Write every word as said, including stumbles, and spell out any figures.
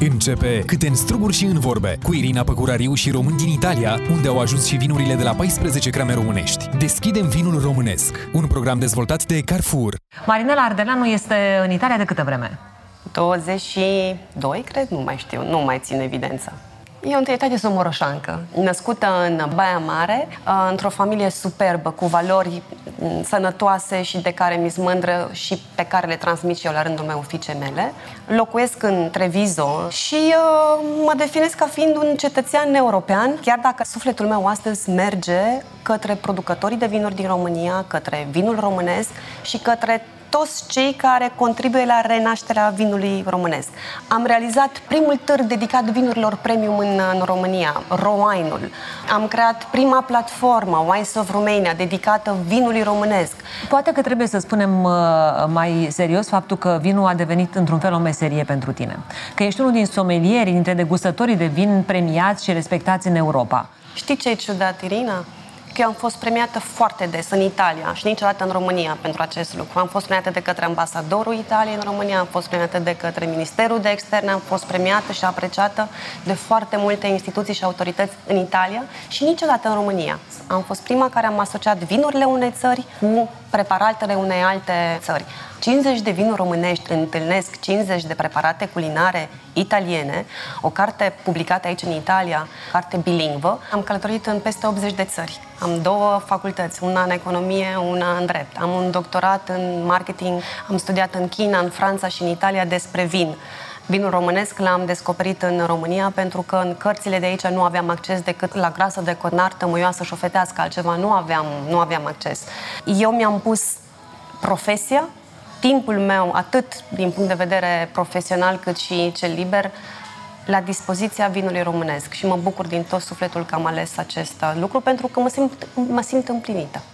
Începe Câte în struguri și în vorbe cu Irina Păcurariu și români din Italia, unde au ajuns și vinurile de la paisprezece crame românești. Deschidem vinul românesc, un program dezvoltat de Carrefour. Marinela Ardeleanu este în Italia de câtă vreme? douăzeci și doi, cred, nu mai știu, nu mai țin evidența. Eu, în realitate, sunt moroșancă, născută în Baia Mare, într-o familie superbă, cu valori sănătoase și de care mi-s mândră și pe care le transmit și eu la rândul meu fiicei mele. Locuiesc în Treviso și uh, mă definesc ca fiind un cetățean european, chiar dacă sufletul meu astăzi merge către producătorii de vinuri din România, către vinul românesc și către toți cei care contribuie la renașterea vinului românesc. Am realizat primul târg dedicat vinurilor premium în, în România, Rowine-ul. Am creat prima platformă, Wines of Romania, dedicată vinului românesc. Poate că trebuie să spunem mai serios faptul că vinul a devenit într-un fel o meserie pentru tine. Că ești unul din sommelieri, dintre degustătorii de vin premiați și respectați în Europa. Știi ce e ciudat, Irina? Că eu am fost premiată foarte des în Italia și niciodată în România pentru acest lucru. Am fost premiată de către ambasadorul Italiei în România, am fost premiată de către Ministerul de Externe, am fost premiată și apreciată de foarte multe instituții și autorități în Italia și niciodată în România. Am fost prima care am asociat vinurile unei țări cu preparatele unei alte țări. cincizeci de vinuri românești întâlnesc cincizeci de preparate culinare italiene, o carte publicată aici în Italia, carte bilingvă. Am călătorit în peste optzeci de țări. Am două facultăți, una în economie, una în drept. Am un doctorat în marketing, am studiat în China, în Franța și în Italia despre vin. Vinul românesc l-am descoperit în România pentru că în cărțile de aici nu aveam acces decât la grasă de conar tămâioasă șofetească, altceva nu aveam, nu aveam acces. Eu mi-am pus profesia, timpul meu, atât din punct de vedere profesional cât și cel liber, la dispoziția vinului românesc și mă bucur din tot sufletul că am ales acest lucru pentru că mă simt, mă simt împlinită.